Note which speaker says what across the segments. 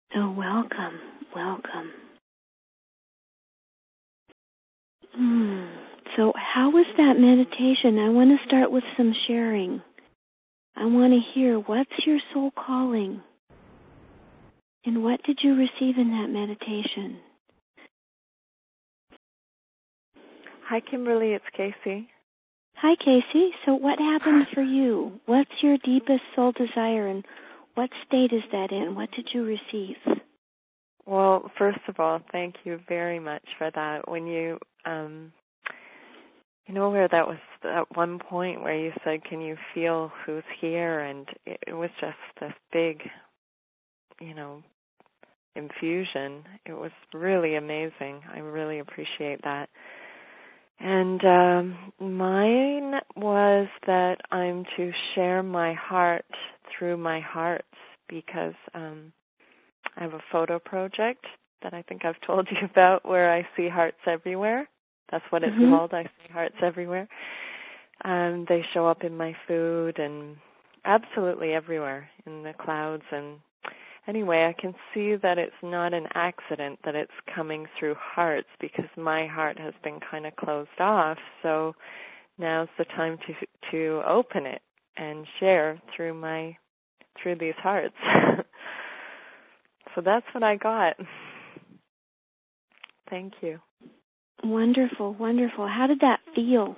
Speaker 1: Oh, welcome, welcome. So how was that meditation? I want to start with some sharing. I want to hear, what's your soul calling? And what did you receive in that meditation?
Speaker 2: Hi, Kimberly. It's Casey.
Speaker 1: Hi, Casey. So what happened for you? What's your deepest soul desire, and what state is that in? What did you receive?
Speaker 2: Well, first of all, thank you very much for that. When you where that was at one point where you said, can you feel who's here? And it was just this big, infusion. It was really amazing. I really appreciate that. And mine was that I'm to share my heart through my hearts, because I have a photo project that I think I've told you about where I see hearts everywhere. That's what it's called. I see hearts everywhere. They show up in my food and absolutely everywhere, in the clouds. And anyway, I can see that it's not an accident that it's coming through hearts, because my heart has been kind of closed off. So now's the time to open it and share through these hearts. So that's what I got. Thank you.
Speaker 1: Wonderful, wonderful. How did that feel?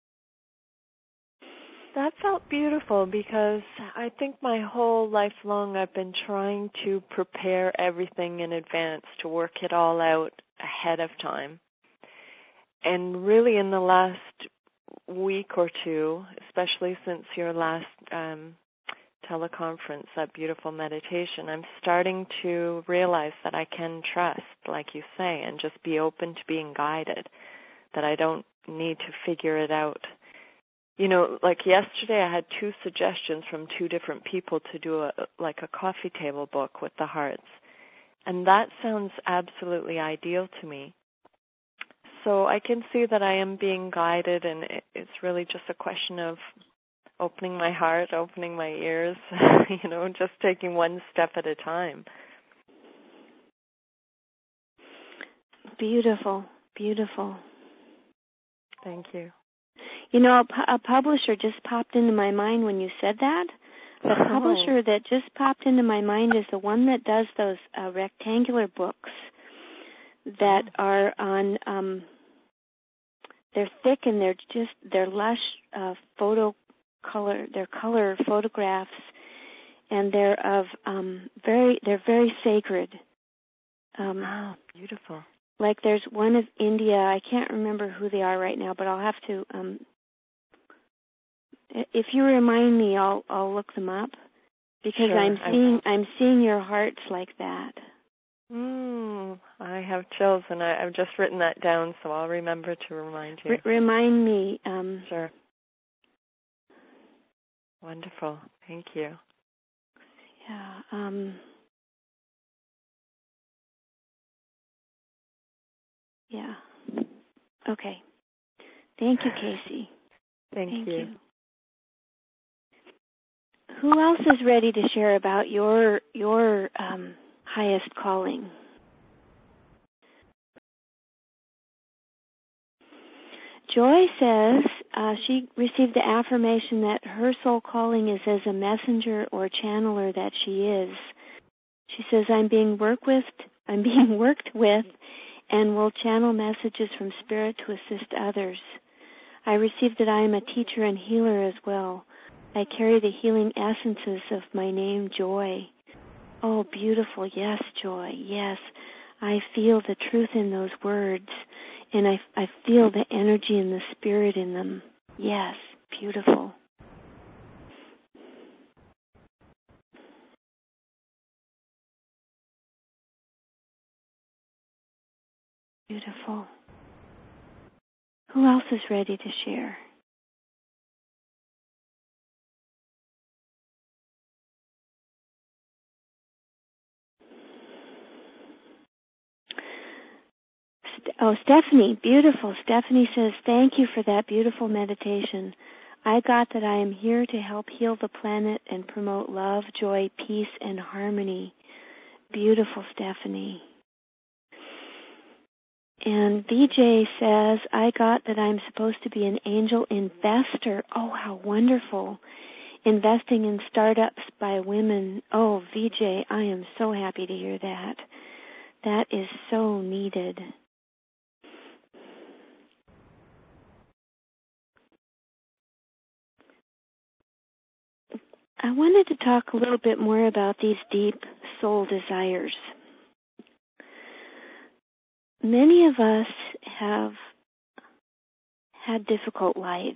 Speaker 2: That felt beautiful, because I think my whole life long I've been trying to prepare everything in advance, to work it all out ahead of time. And really in the last week or two, especially since your last teleconference, that beautiful meditation, I'm starting to realize that I can trust, like you say, and just be open to being guided, that I don't need to figure it out. Like yesterday I had 2 suggestions from 2 different people to do a coffee table book with the hearts. And that sounds absolutely ideal to me. So I can see that I am being guided, and it's really just a question of opening my heart, opening my ears, just taking one step at a time.
Speaker 1: Beautiful, beautiful.
Speaker 2: Thank you.
Speaker 1: A publisher just popped into my mind when you said that. The publisher that just popped into my mind is the one that does those rectangular books that are on, they're thick and they're lush they're color photographs, and they're of they're very sacred.
Speaker 2: Beautiful.
Speaker 1: Like there's one of India, I can't remember who they are right now, but I'll have to, if you remind me, I'll look them up, because
Speaker 2: sure,
Speaker 1: I'm seeing your hearts like that.
Speaker 2: I have chills, and I've just written that down, so I'll remember to remind you.
Speaker 1: Remind me.
Speaker 2: Sure. Wonderful. Thank you.
Speaker 1: Yeah. Yeah. Okay. Thank you, Casey.
Speaker 2: Thank you.
Speaker 1: Who else is ready to share about your highest calling? Joy says she received the affirmation that her soul calling is as a messenger or channeler that she is. She says, I'm being worked with, and will channel messages from Spirit to assist others. I received that I am a teacher and healer as well. I carry the healing essences of my name, Joy. Oh, beautiful. Yes, Joy. Yes. I feel the truth in those words, and I feel the energy and the spirit in them. Yes, beautiful. Beautiful. Who else is ready to share? Stephanie, beautiful. Stephanie says, thank you for that beautiful meditation. I got that I am here to help heal the planet and promote love, joy, peace, and harmony. beautiful, Stephanie. And VJ says, I got that I'm supposed to be an angel investor. Oh, how wonderful. Investing in startups by women. Oh, VJ, I am so happy to hear that. That is so needed. I wanted to talk a little bit more about these deep soul desires. Many of us have had difficult lives.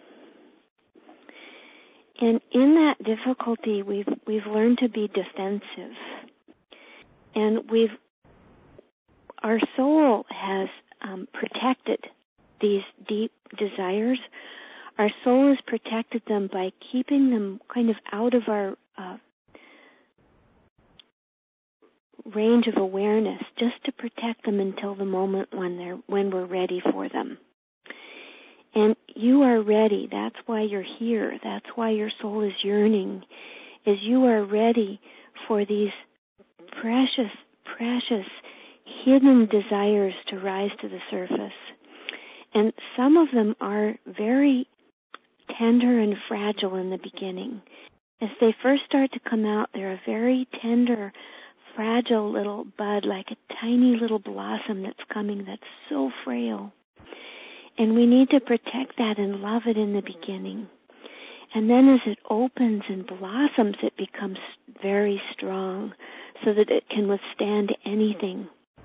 Speaker 1: And in that difficulty, we've learned to be defensive. And our soul has protected these deep desires. Our soul has protected them by keeping them kind of out of our range of awareness, just to protect them until the moment when we're ready for them. And you are ready. That's why you're here. That's why your soul is yearning, is you are ready for these precious, precious hidden desires to rise to the surface. And some of them are very tender and fragile in the beginning. As they first start to come out, they're a very tender, fragile little bud, like a tiny little blossom that's coming that's so frail. And we need to protect that and love it in the beginning. And then as it opens and blossoms, it becomes very strong so that it can withstand anything.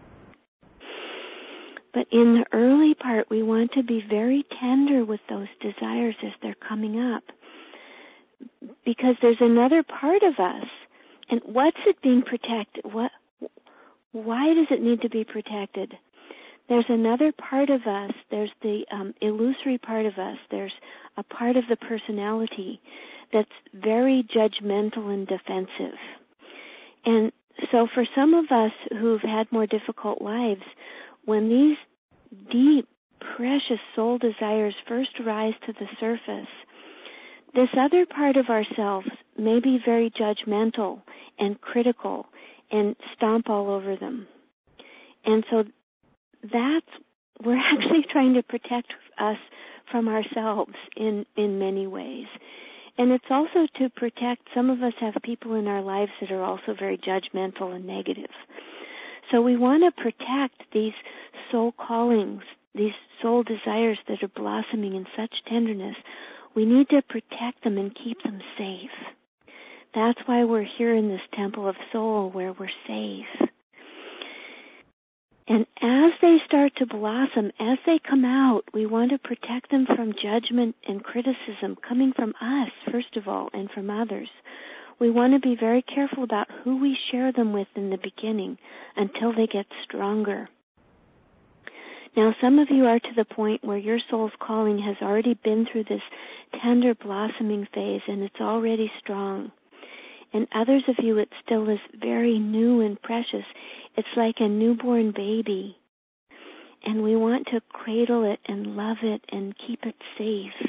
Speaker 1: But in the early part, we want to be very tender with those desires as they're coming up. Because there's another part of us. And what's it being protected? Why does it need to be protected? There's another part of us. There's the illusory part of us. There's a part of the personality that's very judgmental and defensive. And so for some of us who've had more difficult lives, when these deep, precious soul desires first rise to the surface, this other part of ourselves may be very judgmental and critical and stomp all over them. And so we're actually trying to protect us from ourselves in many ways. And it's also to protect, some of us have people in our lives that are also very judgmental and negative. So we want to protect these soul callings, these soul desires that are blossoming in such tenderness. We need to protect them and keep them safe. That's why we're here in this temple of soul, where we're safe. And as they start to blossom, as they come out, we want to protect them from judgment and criticism coming from us, first of all, and from others. We want to be very careful about who we share them with in the beginning until they get stronger. Now, some of you are to the point where your soul's calling has already been through this tender blossoming phase and it's already strong. And others of you, it still is very new and precious. It's like a newborn baby. And we want to cradle it and love it and keep it safe.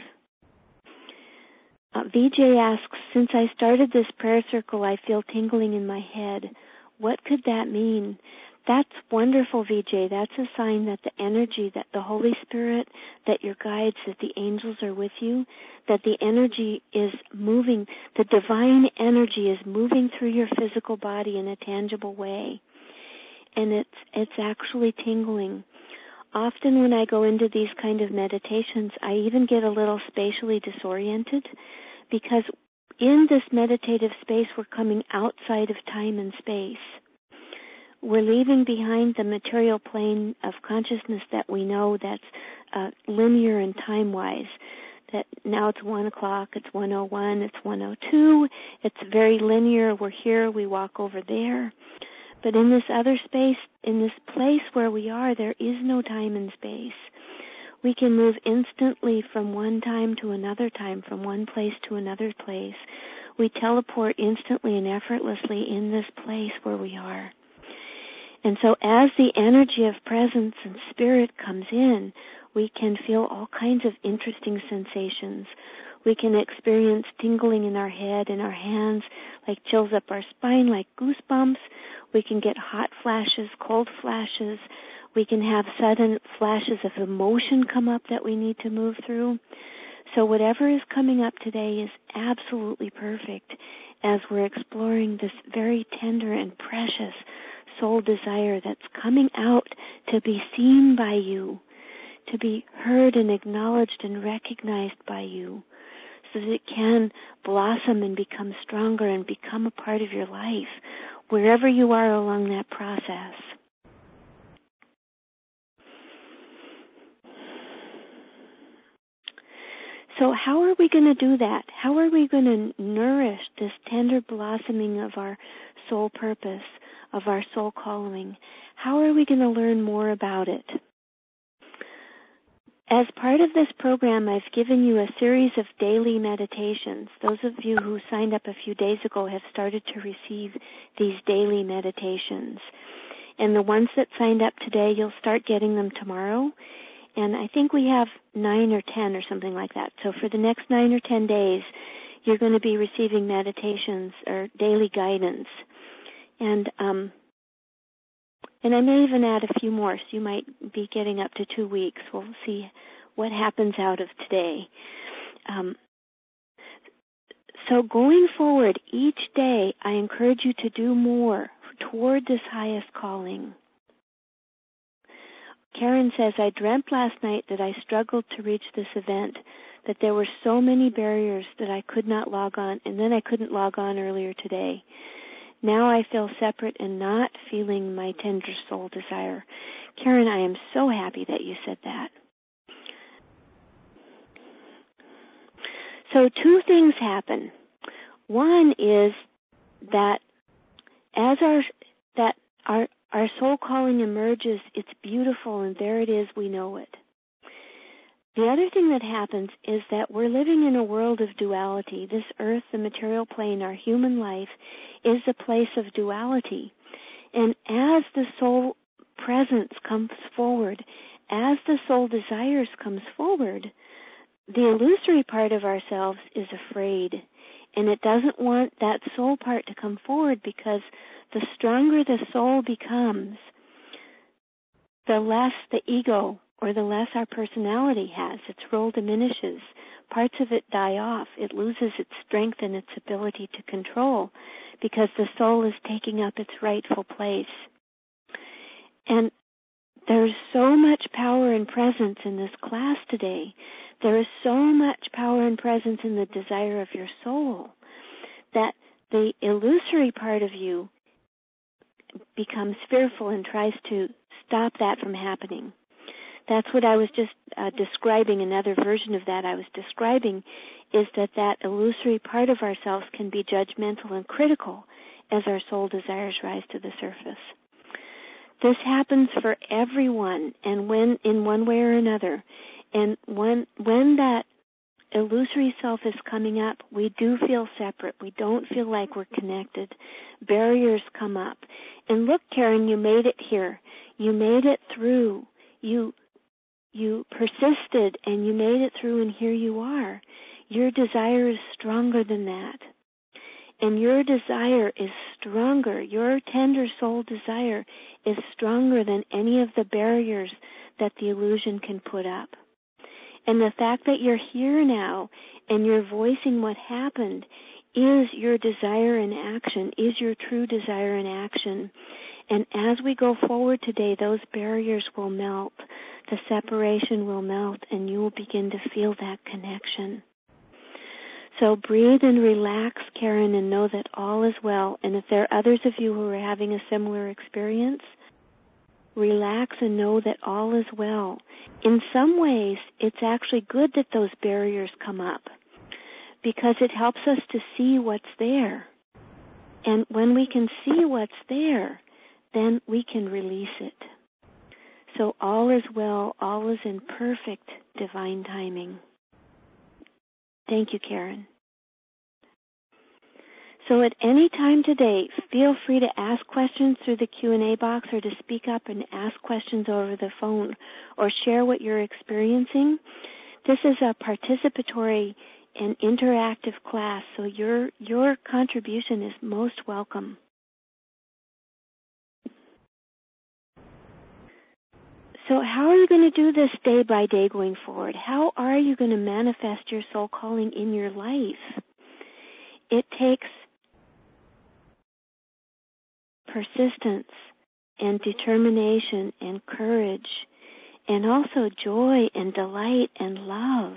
Speaker 1: VJ asks, since I started this prayer circle, I feel tingling in my head. What could that mean? That's wonderful, VJ. That's a sign that the energy, that the Holy Spirit, that your guides, that the angels are with you, that the energy is moving, the divine energy is moving through your physical body in a tangible way. And it's actually tingling. Often when I go into these kind of meditations, I even get a little spatially disoriented, because in this meditative space, we're coming outside of time and space. We're leaving behind the material plane of consciousness that we know that's linear and time-wise. That now it's 1 o'clock, it's 1:01, it's 1:02. It's very linear. We're here, we walk over there. But in this other space, in this place where we are, there is no time and space. We can move instantly from one time to another time, from one place to another place. We teleport instantly and effortlessly in this place where we are. And so as the energy of presence and spirit comes in, we can feel all kinds of interesting sensations. We can experience tingling in our head and our hands, like chills up our spine, like goosebumps. We can get hot flashes, cold flashes. We can have sudden flashes of emotion come up that we need to move through. So whatever is coming up today is absolutely perfect as we're exploring this very tender and precious soul desire that's coming out to be seen by you, to be heard and acknowledged and recognized by you, so that it can blossom and become stronger and become a part of your life, wherever you are along that process. So how are we going to do that? How are we going to nourish this tender blossoming of our soul purpose, of our soul calling? How are we going to learn more about it? As part of this program, I've given you a series of daily meditations. Those of you who signed up a few days ago have started to receive these daily meditations. And the ones that signed up today, you'll start getting them tomorrow. And I think we have 9 or 10 or something like that. So for the next 9 or 10 days, you're going to be receiving meditations or daily guidance. And I may even add a few more, so you might be getting up to 2 weeks. We'll see what happens out of today. So going forward, each day, I encourage you to do more toward this highest calling. Karen says, I dreamt last night that I struggled to reach this event, that there were so many barriers that I could not log on, and then I couldn't log on earlier today. Now I feel separate and not feeling my tender soul desire. Karen, I am so happy that you said that. So 2 things happen. One is that as our soul calling emerges, it's beautiful, and there it is, we know it. The other thing that happens is that we're living in a world of duality. This earth, the material plane, our human life, is a place of duality. And as the soul presence comes forward, as the soul desires comes forward, the illusory part of ourselves is afraid. And it doesn't want that soul part to come forward, because the stronger the soul becomes, the less the ego or the less our personality has. Its role diminishes. Parts of it die off. It loses its strength and its ability to control, because the soul is taking up its rightful place. And there's so much power and presence in this class today. There is so much power and presence in the desire of your soul that the illusory part of you becomes fearful and tries to stop that from happening. That's what I was just describing. Another version of that I was describing is that illusory part of ourselves can be judgmental and critical as our soul desires rise to the surface. This happens for everyone, and when in one way or another. And when that illusory self is coming up, we do feel separate. We don't feel like we're connected. Barriers come up. And look, Karen, you made it here. You made it through. You persisted, and you made it through, and here you are. Your desire is stronger than that. And your desire is stronger. Your tender soul desire is stronger than any of the barriers that the illusion can put up. And the fact that you're here now and you're voicing what happened is your desire in action, is your true desire in action. And as we go forward today, those barriers will melt. The separation will melt, and you will begin to feel that connection. So breathe and relax, Karen, and know that all is well. And if there are others of you who are having a similar experience, relax and know that all is well. In some ways, it's actually good that those barriers come up, because it helps us to see what's there. And when we can see what's there, then we can release it. So all is well, all is in perfect divine timing. Thank you, Karen. So at any time today, feel free to ask questions through the Q&A box, or to speak up and ask questions over the phone, or share what you're experiencing. This is a participatory an interactive class, so your contribution is most welcome. So how are you going to do this day by day going forward? How are you going to manifest your soul calling in your life? It takes persistence and determination and courage and also joy and delight and love.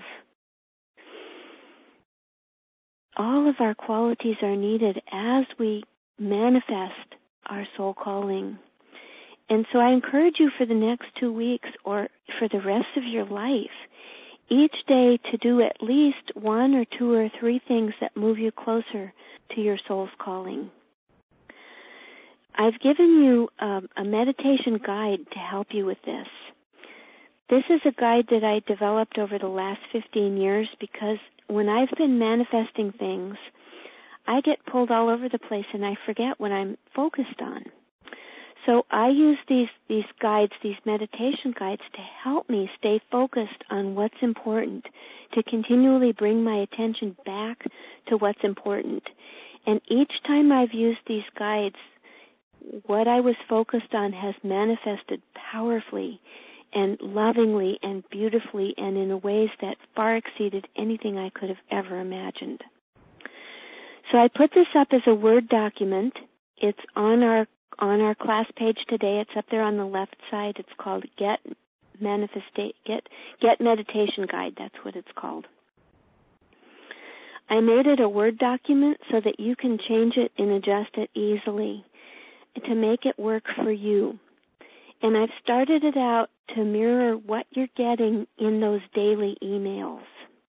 Speaker 1: All of our qualities are needed as we manifest our soul calling. And so I encourage you for the next 2 weeks or for the rest of your life, each day to do at least 1 or 2 or 3 things that move you closer to your soul's calling. I've given you a meditation guide to help you with this. This is a guide that I developed over the last 15 years because when I've been manifesting things, I get pulled all over the place and I forget what I'm focused on. So I use these guides, these meditation guides, to help me stay focused on what's important, to continually bring my attention back to what's important. And each time I've used these guides, what I was focused on has manifested powerfully and lovingly and beautifully and in ways that far exceeded anything I could have ever imagined. So I put this up as a Word document. It's on our class page today. It's up there on the left side. It's called Get Meditation Guide. That's what it's called. I made it a Word document so that you can change it and adjust it easily to make it work for you. And I've started it out to mirror what you're getting in those daily emails.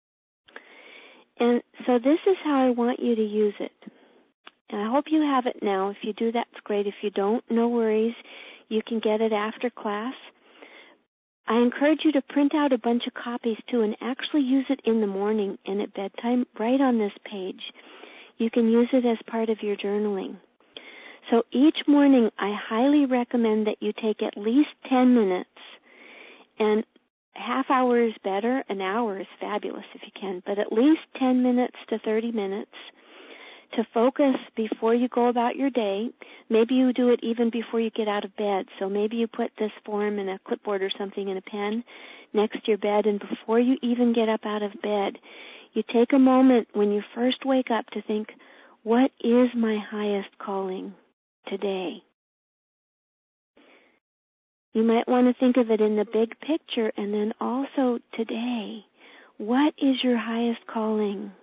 Speaker 1: And so this is how I want you to use it. And I hope you have it now. If you do, that's great. If you don't, no worries. You can get it after class. I encourage you to print out a bunch of copies too and actually use it in the morning and at bedtime right on this page. You can use it as part of your journaling. So each morning I highly recommend that you take at least 10 minutes, and half hour is better, an hour is fabulous if you can, but at least 10 minutes to 30 minutes to focus before you go about your day. Maybe you do it even before you get out of bed. So maybe you put this form in a clipboard or something in a pen next to your bed, and before you even get up out of bed, you take a moment when you first wake up to think, what is my highest calling today? You might want to think of it in the big picture, and then also today. What is your highest calling?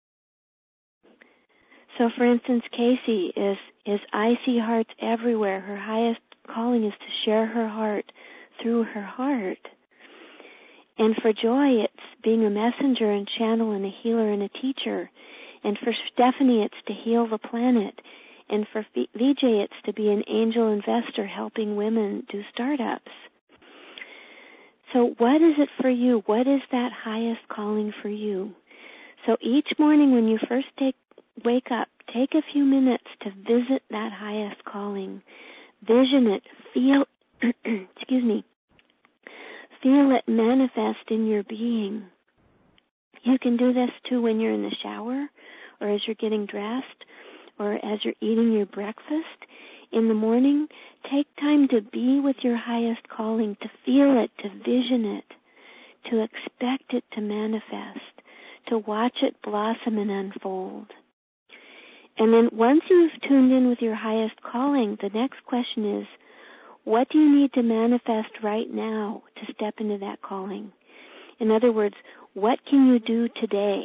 Speaker 1: So, for instance, Casey is I see hearts everywhere. Her highest calling is to share her heart through her heart. And for Joy, it's being a messenger and channel and a healer and a teacher. And for Stephanie, it's to heal the planet. And for Vijay, it's to be an angel investor helping women do startups. So what is it for you? What is that highest calling for you? So each morning when you first wake up, take a few minutes to visit that highest calling. Vision it, feel, feel it manifest in your being. You can do this too when you're in the shower or as you're getting dressed or as you're eating your breakfast. In the morning, take time to be with your highest calling, to feel it, to vision it, to expect it to manifest, to watch it blossom and unfold. And then once you've tuned in with your highest calling, the next question is, what do you need to manifest right now to step into that calling? In other words, what can you do today?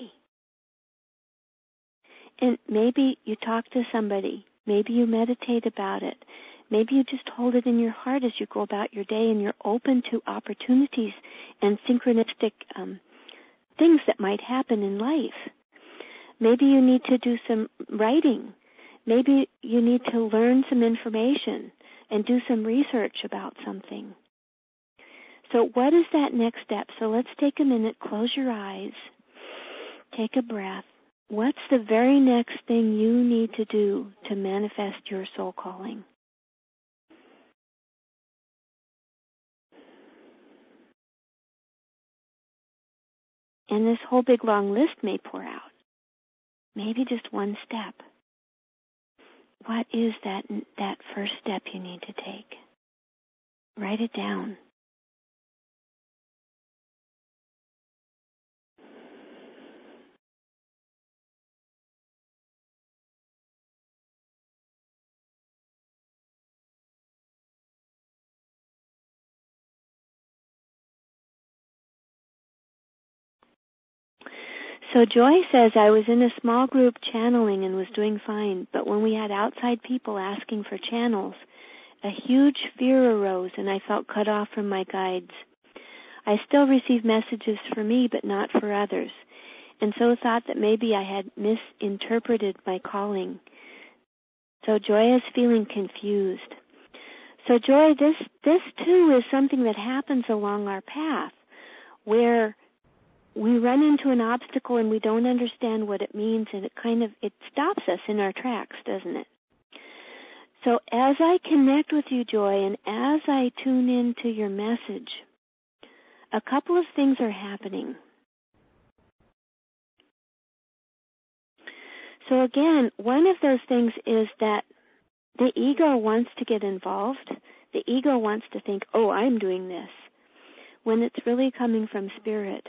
Speaker 1: And maybe you talk to somebody. Maybe you meditate about it. Maybe you just hold it in your heart as you go about your day and you're open to opportunities and synchronistic things that might happen in life. Maybe you need to do some writing. Maybe you need to learn some information and do some research about something. So what is that next step? So let's take a minute, close your eyes, take a breath. What's the very next thing you need to do to manifest your soul calling? And this whole big long list may pour out. Maybe just one step. What is that first step you need to take? Write it down. So Joy says, I was in a small group channeling and was doing fine, but when we had outside people asking for channels, a huge fear arose and I felt cut off from my guides. I still receive messages for me, but not for others, and so thought that maybe I had misinterpreted my calling. So Joy is feeling confused. So Joy, this too is something that happens along our path, where we run into an obstacle and we don't understand what it means, and it stops us in our tracks, doesn't it? So as I connect with you, Joy, and as I tune into your message, a couple of things are happening. So again, one of those things is that the ego wants to get involved. The ego wants to think, oh, I'm doing this, when it's really coming from Spirit.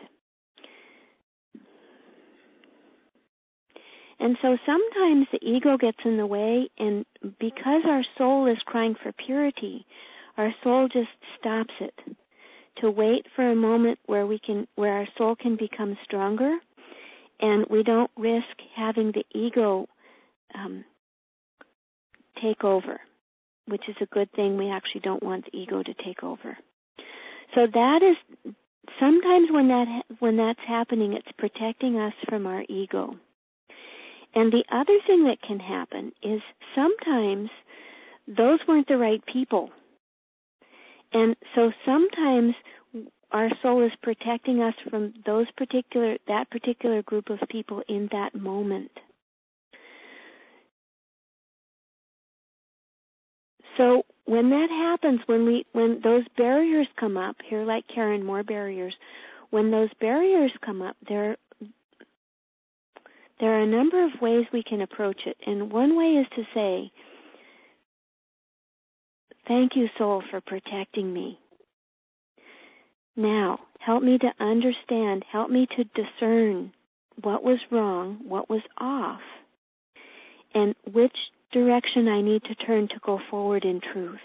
Speaker 1: And so sometimes the ego gets in the way, and because our soul is crying for purity, our soul just stops it to wait for a moment where our soul can become stronger, and we don't risk having the ego take over, which is a good thing. We actually don't want the ego to take over. So that is sometimes when that's happening, it's protecting us from our ego. And the other thing that can happen is sometimes those weren't the right people. And so sometimes our soul is protecting us from that particular group of people in that moment. So when that happens, when those barriers come up, here like Karen, more barriers, when those barriers come up, there are a number of ways we can approach it. And one way is to say, thank you, soul, for protecting me. Now, help me to understand, help me to discern what was wrong, what was off, and which direction I need to turn to go forward in truth.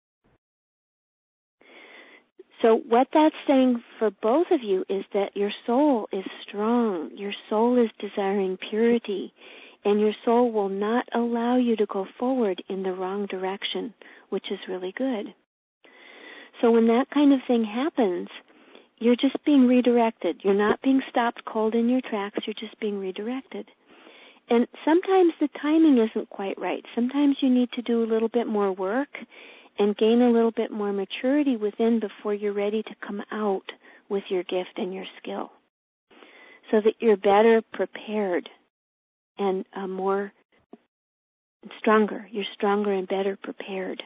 Speaker 1: So what that's saying for both of you is that your soul is strong, your soul is desiring purity, and your soul will not allow you to go forward in the wrong direction, which is really good. So when that kind of thing happens, you're just being redirected. You're not being stopped cold in your tracks, you're just being redirected. And sometimes the timing isn't quite right. Sometimes you need to do a little bit more work and gain a little bit more maturity within before you're ready to come out with your gift and your skill, so that you're better prepared and stronger. You're stronger and better prepared.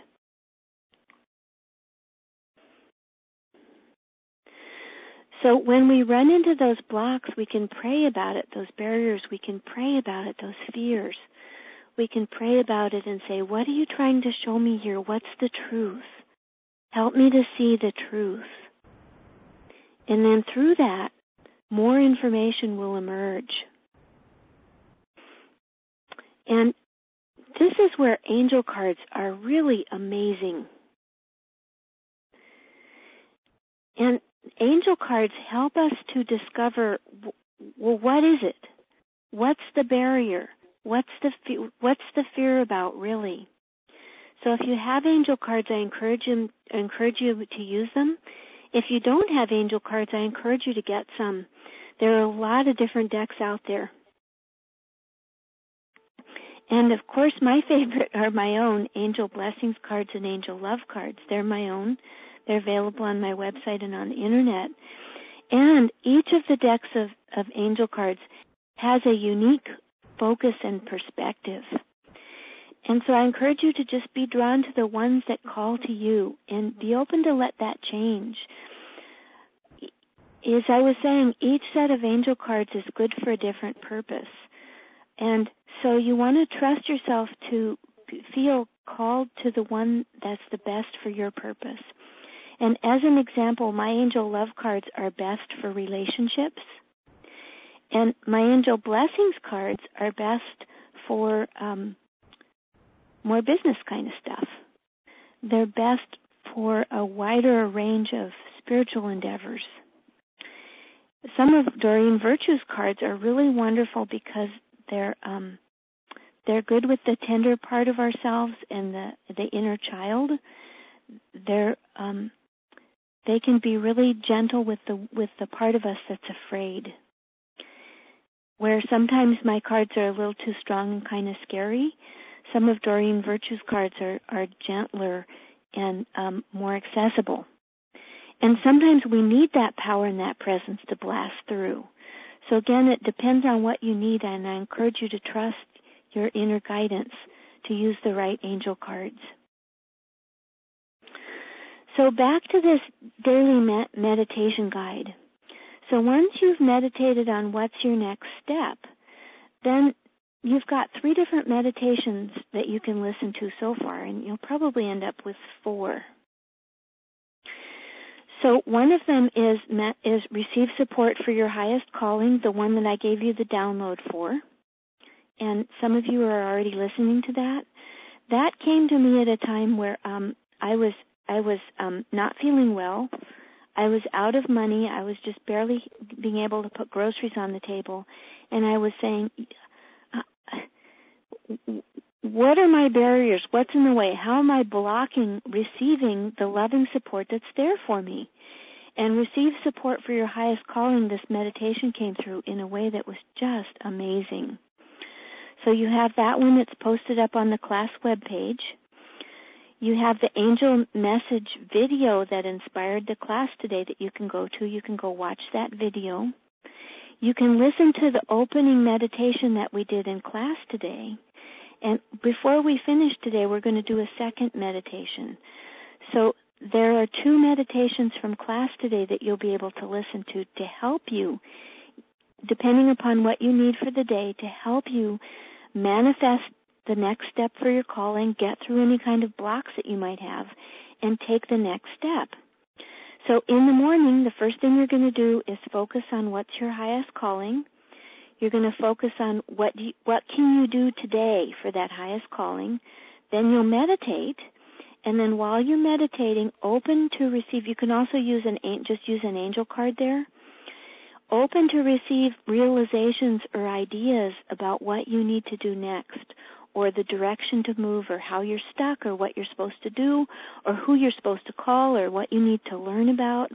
Speaker 1: So when we run into those blocks, we can pray about it, those barriers, we can pray about it, those fears. We can pray about it and say, what are you trying to show me here? What's the truth? Help me to see the truth. And then through that, more information will emerge. And this is where angel cards are really amazing. And angel cards help us to discover, well, what is it? What's the barrier? What's the fear about, really? So if you have angel cards, I encourage you to use them. If you don't have angel cards, I encourage you to get some. There are a lot of different decks out there. And of course, my favorite are my own Angel Blessings cards and Angel Love cards. They're my own. They're available on my website and on the internet. And each of the decks of angel cards has a unique focus and perspective. And so I encourage you to just be drawn to the ones that call to you and be open to let that change. as I was saying, each set of angel cards is good for a different purpose. And so you want to trust yourself to feel called to the one that's the best for your purpose. And as an example, my angel love cards are best for relationships. And my angel blessings cards are best for more business kind of stuff. They're best for a wider range of spiritual endeavors. Some of Doreen Virtue's cards are really wonderful because they're good with the tender part of ourselves and the inner child. They can be really gentle with the part of us that's afraid. Where sometimes my cards are a little too strong and kind of scary, some of Doreen Virtue's cards are gentler and more accessible. And sometimes we need that power and that presence to blast through. So again, it depends on what you need, and I encourage you to trust your inner guidance to use the right angel cards. So back to this daily meditation guide. So once you've meditated on what's your next step, then you've got 3 different meditations that you can listen to so far, and you'll probably end up with 4. So one of them is Receive Support for Your Highest Calling, the one that I gave you the download for. And some of you are already listening to that. That came to me at a time where I was not feeling well. I was out of money. I was just barely being able to put groceries on the table. And I was saying, what are my barriers? What's in the way? How am I blocking receiving the loving support that's there for me? And Receive Support for Your Highest Calling, this meditation came through in a way that was just amazing. So you have that one that's posted up on the class webpage. You have the angel message video that inspired the class today that you can go to. You can go watch that video. You can listen to the opening meditation that we did in class today. And before we finish today, we're going to do a second meditation. So there are 2 meditations from class today that you'll be able to listen to help you, depending upon what you need for the day, to help you manifest the next step for your calling, get through any kind of blocks that you might have, and take the next step. So in the morning, the first thing you're going to do is focus on what's your highest calling. You're going to focus on what can you do today for that highest calling. Then you'll meditate, and then while you're meditating, open to receive. You can also use just use an angel card there. Open to receive realizations or ideas about what you need to do next, or the direction to move, or how you're stuck, or what you're supposed to do, or who you're supposed to call, or what you need to learn about.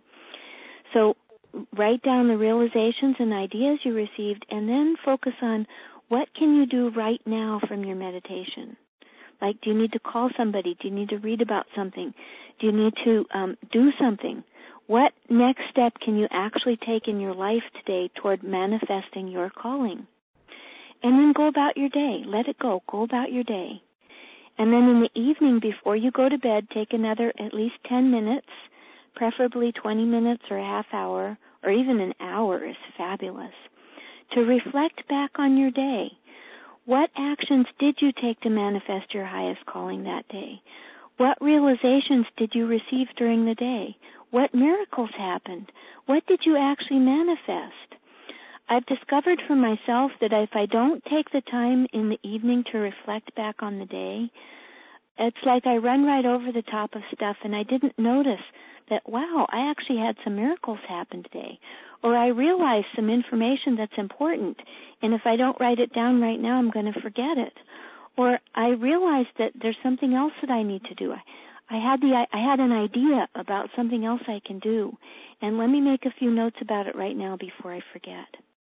Speaker 1: So write down the realizations and ideas you received, and then focus on what can you do right now from your meditation. Like, do you need to call somebody? Do you need to read about something? Do you need to do something? What next step can you actually take in your life today toward manifesting your calling? And then go about your day. Let it go. Go about your day. And then in the evening, before you go to bed, take another at least 10 minutes, preferably 20 minutes or a half hour, or even an hour is fabulous, to reflect back on your day. What actions did you take to manifest your highest calling that day? What realizations did you receive during the day? What miracles happened? What did you actually manifest? I've discovered for myself that if I don't take the time in the evening to reflect back on the day, it's like I run right over the top of stuff and I didn't notice that, wow, I actually had some miracles happen today. Or I realized some information that's important, and if I don't write it down right now, I'm going to forget it. Or I realized that there's something else that I need to do. I had an idea about something else I can do, and let me make a few notes about it right now before I forget.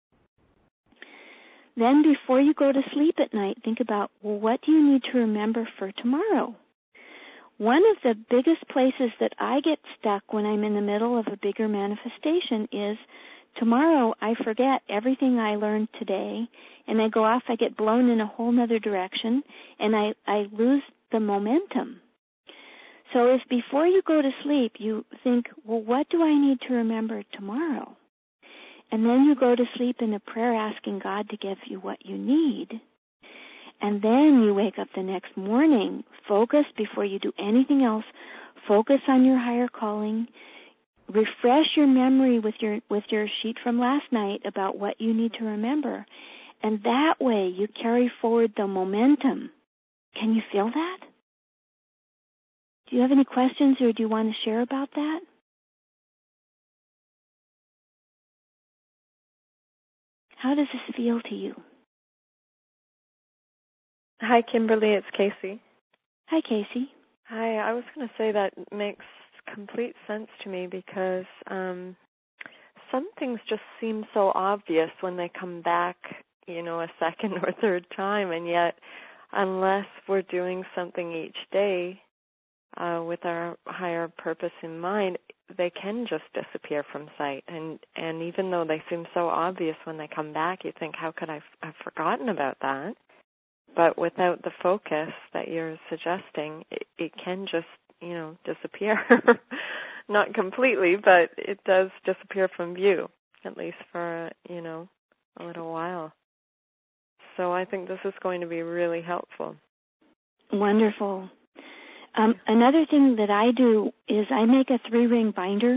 Speaker 1: Then before you go to sleep at night, think about, well, what do you need to remember for tomorrow? One of the biggest places that I get stuck when I'm in the middle of a bigger manifestation is tomorrow I forget everything I learned today, and I go off, I get blown in a whole other direction, and I lose the momentum. So if before you go to sleep you think, well, what do I need to remember tomorrow? And then you go to sleep in a prayer asking God to give you what you need. And then you wake up the next morning, focus before you do anything else, focus on your higher calling, refresh your memory with your sheet from last night about what you need to remember. And that way you carry forward the momentum. Can you feel that? Do you have any questions or do you want to share about that? How does this feel to you?
Speaker 2: Hi, Kimberly. It's Casey.
Speaker 1: Hi, Casey.
Speaker 2: Hi. I was going to say that makes complete sense to me because some things just seem so obvious when they come back, a second or third time, and yet unless we're doing something each day with our higher purpose in mind, they can just disappear from sight. And even though they seem so obvious when they come back, you think, how could I have forgotten about that? But without the focus that you're suggesting, it can just, disappear. Not completely, but it does disappear from view, at least for, a little while. So I think this is going to be really helpful.
Speaker 1: Wonderful. Another thing that I do is I make a 3-ring binder.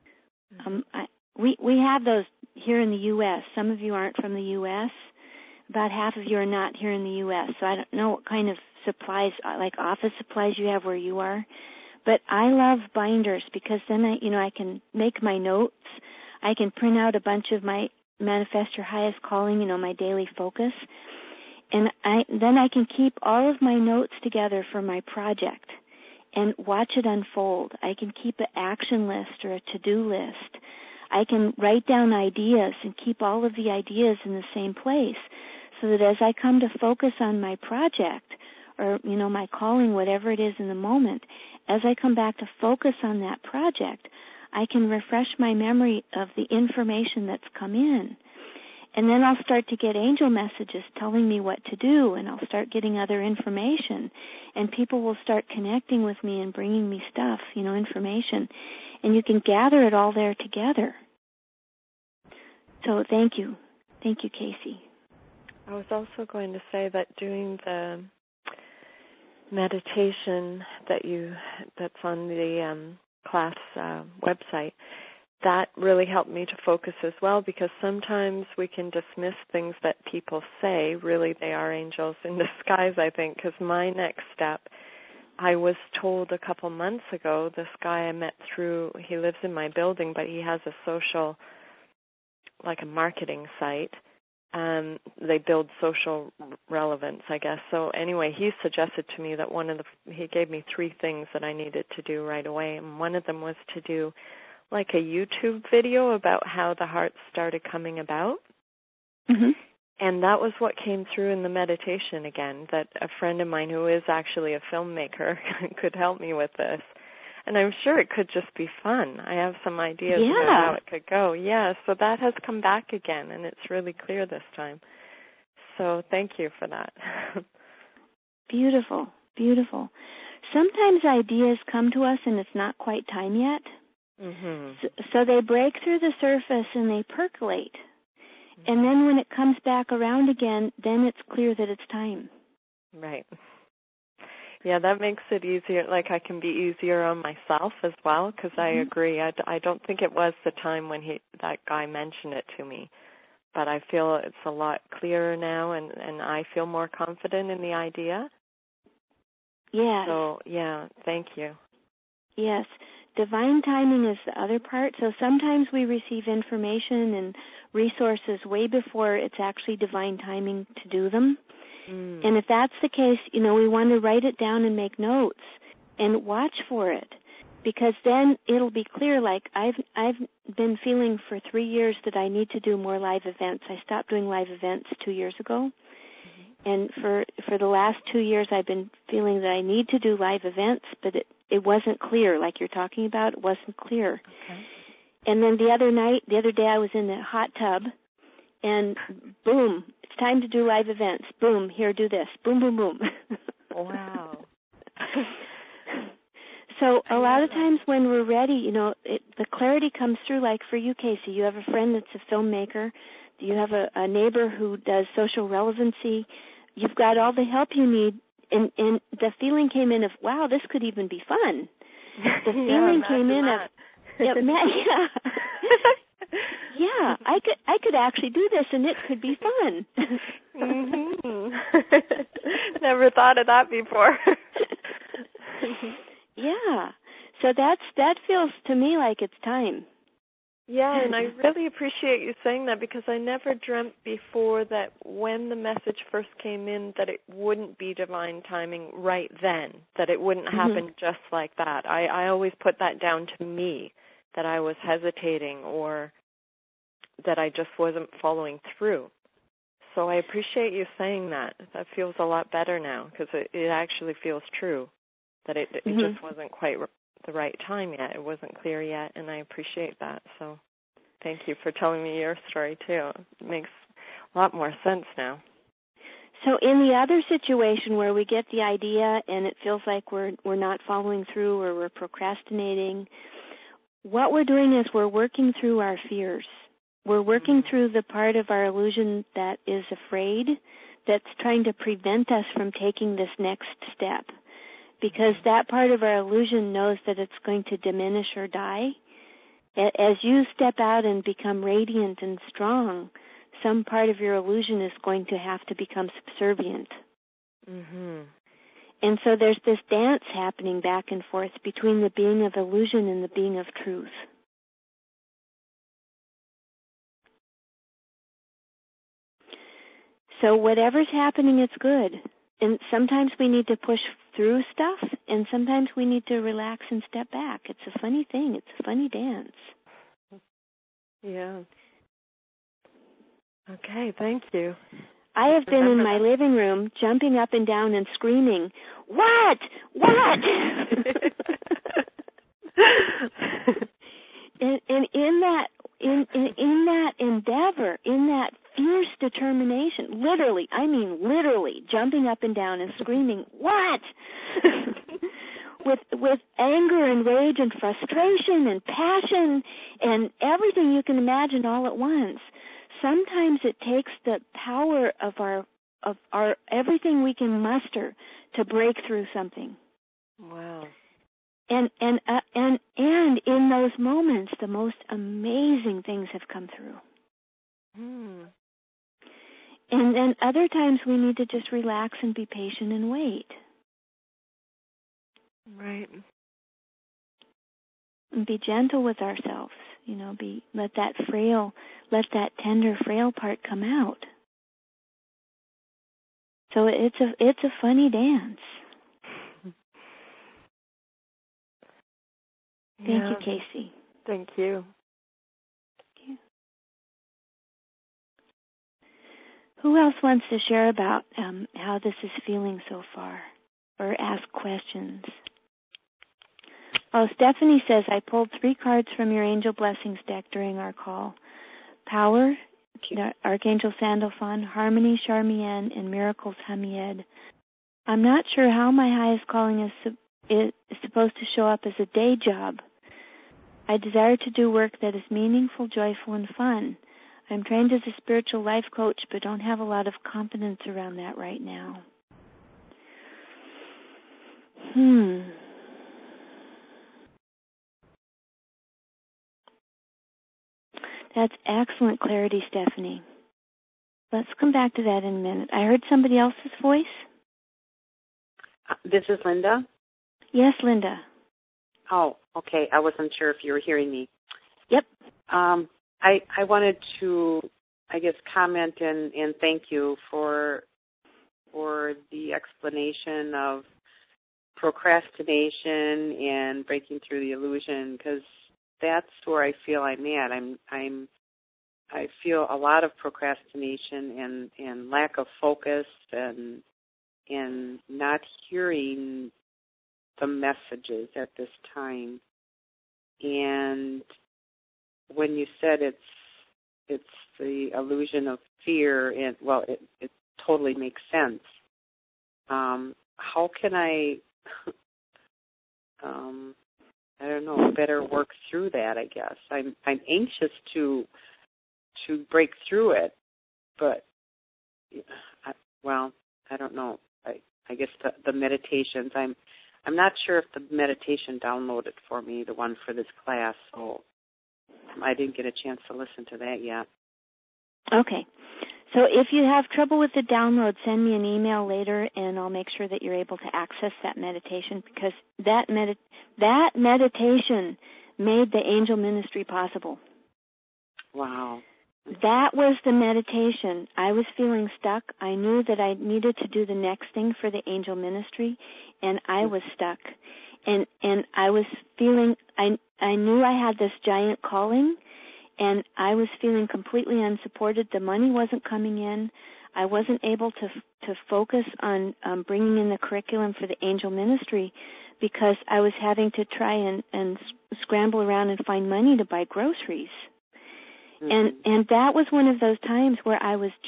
Speaker 1: We have those here in the U.S. Some of you aren't from the U.S. About half of you are not here in the U.S., so I don't know what kind of supplies, like office supplies you have where you are. But I love binders because then I can make my notes. I can print out a bunch of my Manifest Your Highest Calling, my daily focus. And then I can keep all of my notes together for my project and watch it unfold. I can keep an action list or a to-do list. I can write down ideas and keep all of the ideas in the same place so that as I come to focus on my project or, my calling, whatever it is in the moment, as I come back to focus on that project, I can refresh my memory of the information that's come in. And then I'll start to get angel messages telling me what to do, and I'll start getting other information. And people will start connecting with me and bringing me stuff, information. And you can gather it all there together. So thank you. Thank you, Casey.
Speaker 2: I was also going to say that doing the meditation that's on the class website, that really helped me to focus as well, because sometimes we can dismiss things that people say. Really, they are angels in disguise, I think, because my next step, I was told a couple months ago, this guy I met he lives in my building, but he has a social, like a marketing site. They build social relevance, I guess. So anyway, he suggested to me that he gave me 3 things that I needed to do right away, and one of them was to do like a YouTube video about how the heart started coming about.
Speaker 1: Mm-hmm.
Speaker 2: And that was what came through in the meditation again, that a friend of mine who is actually a filmmaker could help me with this. And I'm sure it could just be fun. I have some ideas about how it could go. Yeah, so that has come back again, and it's really clear this time. So thank you for that.
Speaker 1: Beautiful, beautiful. Sometimes ideas come to us and it's not quite time yet.
Speaker 2: Mm-hmm.
Speaker 1: So they break through the surface and they percolate. Mm-hmm. And then when it comes back around again, then it's clear that it's time.
Speaker 2: Right. Yeah, that makes it easier. Like I can be easier on myself as well, because I agree. I don't think it was the time when that guy mentioned it to me, but I feel it's a lot clearer now, and I feel more confident in the idea.
Speaker 1: Yes.
Speaker 2: So, yeah, thank you.
Speaker 1: Yes. Divine timing is the other part. So sometimes we receive information and resources way before it's actually divine timing to do them. And if that's the case, we want to write it down and make notes and watch for it, because then it'll be clear. Like I've been feeling for 3 years that I need to do more live events. I stopped doing live events 2 years ago. And for the last 2 years, I've been feeling that I need to do live events, but it wasn't clear, like you're talking about. It wasn't clear.
Speaker 2: Okay.
Speaker 1: And then the other day, I was in the hot tub, and boom, it's time to do live events. Boom, here, do this. Boom, boom, boom.
Speaker 2: Wow.
Speaker 1: So a lot of times when we're ready, the clarity comes through, like for you, Casey. You have a friend that's a filmmaker. You have a neighbor who does social relevancy. You've got all the help you need, and the feeling came in of, wow, this could even be fun. The feeling came in of, yeah, I could actually do this, and it could be fun.
Speaker 2: Mm-hmm. Never thought of that before.
Speaker 1: Yeah, so that feels to me like it's time.
Speaker 2: Yeah, and I really appreciate you saying that, because I never dreamt before that when the message first came in that it wouldn't be divine timing right then, that it wouldn't happen just like that. I always put that down to me, that I was hesitating or that I just wasn't following through. So I appreciate you saying that. That feels a lot better now, because it actually feels true, that it just wasn't quite the right time yet. It wasn't clear yet, and I appreciate that. So thank you for telling me your story, too. It makes a lot more sense now.
Speaker 1: So in the other situation where we get the idea and it feels like we're not following through or we're procrastinating, what we're doing is we're working through our fears. We're working through the part of our illusion that is afraid, that's trying to prevent us from taking this next step. Because that part of our illusion knows that it's going to diminish or die. As you step out and become radiant and strong, some part of your illusion is going to have to become subservient.
Speaker 2: Mm-hmm.
Speaker 1: And so there's this dance happening back and forth between the being of illusion and the being of truth. So whatever's happening, it's good. And sometimes we need to push through stuff, and sometimes we need to relax and step back. It's a funny thing. It's a funny dance.
Speaker 2: Yeah. Okay, thank you.
Speaker 1: I have been in my living room jumping up and down and screaming, "What? What?" and in that endeavor, in that fierce determination, literally jumping up and down and screaming, "What?" with anger and rage and frustration and passion and everything you can imagine all at once. Sometimes it takes the power of our everything we can muster to break through something.
Speaker 2: Wow.
Speaker 1: And in those moments, the most amazing things have come through. And then other times we need to just relax and be patient and wait.
Speaker 2: Right.
Speaker 1: And be gentle with ourselves. Let that tender, frail part come out. So it's a funny dance. Thank you, Casey.
Speaker 2: Thank you.
Speaker 1: Who else wants to share about how this is feeling so far, or ask questions? Oh, Stephanie says, I pulled 3 cards from your Angel Blessings deck during our call. Power, Archangel Sandalphon, Harmony, Charmienne, and Miracles, Hamied. I'm not sure how my highest calling is supposed to show up as a day job. I desire to do work that is meaningful, joyful, and fun. I'm trained as a spiritual life coach, but don't have a lot of confidence around that right now. That's excellent clarity, Stephanie. Let's come back to that in a minute. I heard somebody else's voice.
Speaker 3: This is Linda.
Speaker 1: Yes, Linda.
Speaker 3: Oh, okay. I wasn't sure if you were hearing me.
Speaker 1: Yep.
Speaker 3: I wanted to, comment and thank you for the explanation of procrastination and breaking through the illusion, because that's where I feel I'm at. I feel a lot of procrastination and lack of focus and not hearing the messages at this time. And when you said it's the illusion of fear, and it totally makes sense. How can I don't know, better work through that, I guess. I'm anxious to break through it, but I don't know. I guess the meditations, I'm not sure if the meditation downloaded for me, the one for this class, so I didn't get a chance to listen to that yet.
Speaker 1: Okay. So if you have trouble with the download, send me an email later, and I'll make sure that you're able to access that meditation, because that meditation made the angel ministry possible.
Speaker 3: Wow.
Speaker 1: That was the meditation. I was feeling stuck. I knew that I needed to do the next thing for the angel ministry, and I was stuck. And I was feeling, I knew I had this giant calling, and I was feeling completely unsupported. The money wasn't coming in. I wasn't able to focus on bringing in the curriculum for the angel ministry because I was having to try and scramble around and find money to buy groceries. Mm-hmm. And that was one of those times where I was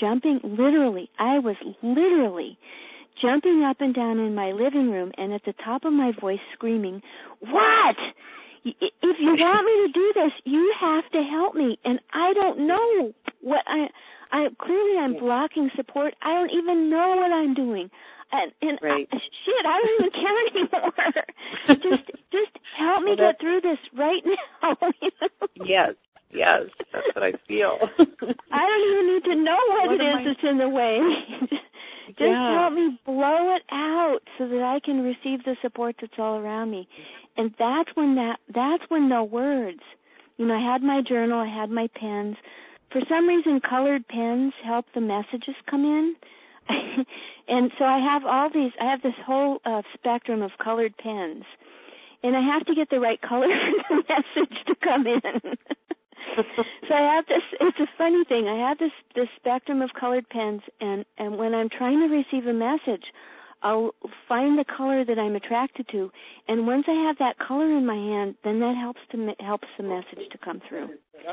Speaker 1: I was literally jumping up and down in my living room and at the top of my voice screaming, "What? If you want me to do this, you have to help me." And I don't know what I'm blocking support. I don't even know what I'm doing. And
Speaker 3: right.
Speaker 1: I don't even care anymore. Just help me get through this right now. You know? Yes,
Speaker 3: that's what I feel.
Speaker 1: I don't even need to know what it is that's in the way. Just help me blow it out so that I can receive the support that's all around me. And that's when the words, you know, I had my journal, I had my pens. For some reason, colored pens help the messages come in. And so I have this whole spectrum of colored pens. And I have to get the right color for the message to come in. So I have this, it's a funny thing, I have this spectrum of colored pens, and when I'm trying to receive a message, I'll find the color that I'm attracted to, and once I have that color in my hand, then that helps the message to come through.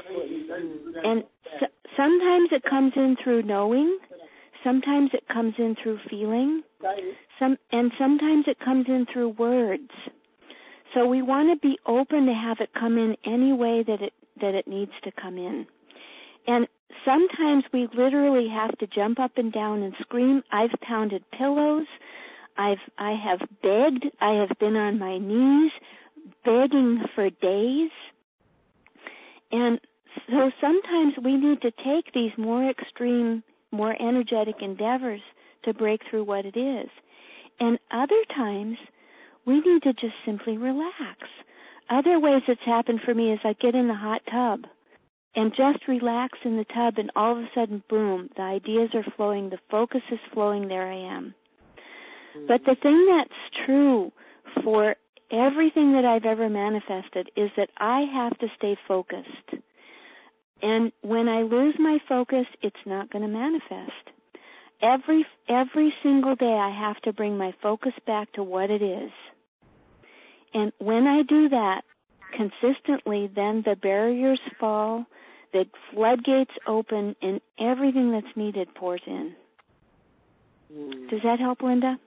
Speaker 1: And sometimes it comes in through knowing, sometimes it comes in through feeling, and sometimes it comes in through words. So we want to be open to have it come in any way that it needs to come in. And sometimes we literally have to jump up and down and scream. I've pounded pillows. I have begged. I have been on my knees begging for days. And so sometimes we need to take these more extreme, more energetic endeavors to break through what it is. And other times we need to just simply relax. Other ways it's happened for me is I get in the hot tub and just relax in the tub, and all of a sudden, boom, the ideas are flowing, the focus is flowing, there I am. But the thing that's true for everything that I've ever manifested is that I have to stay focused. And when I lose my focus, it's not going to manifest. Every single day I have to bring my focus back to what it is. And when I do that consistently, then the barriers fall, the floodgates open, and everything that's needed pours in. Does that help, Linda?